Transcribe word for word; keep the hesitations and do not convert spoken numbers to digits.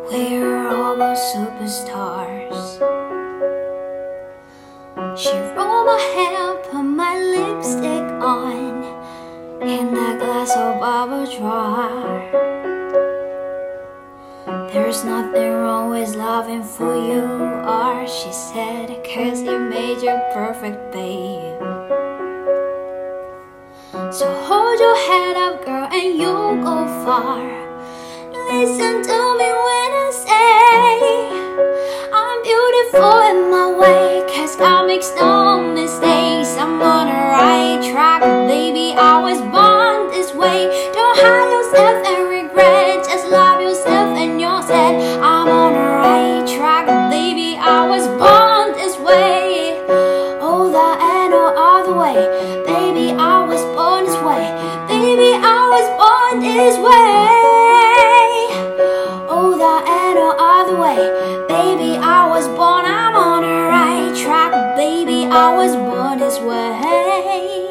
We're all superstars. She rolled my hair, put my lipstick on, in that glass of bubble jar. There's nothing wrong with loving who you are, she said, 'cause it made you perfect, babe. So hold your head up, girl, and you'll go far. Listen to me when I say I'm beautiful in my way, 'cause I make no mistakes. I'm on the right track, baby, I was born this way. Don't hide yourself and regret, just love yourself and your head. I'm on the right track, baby, I was born this way. Oh, that ain't no other way, baby, I was born this way. Baby, I was born this way. Oh, that ain't no other way, baby, I was born, I'm on the right track, baby, I was born this way.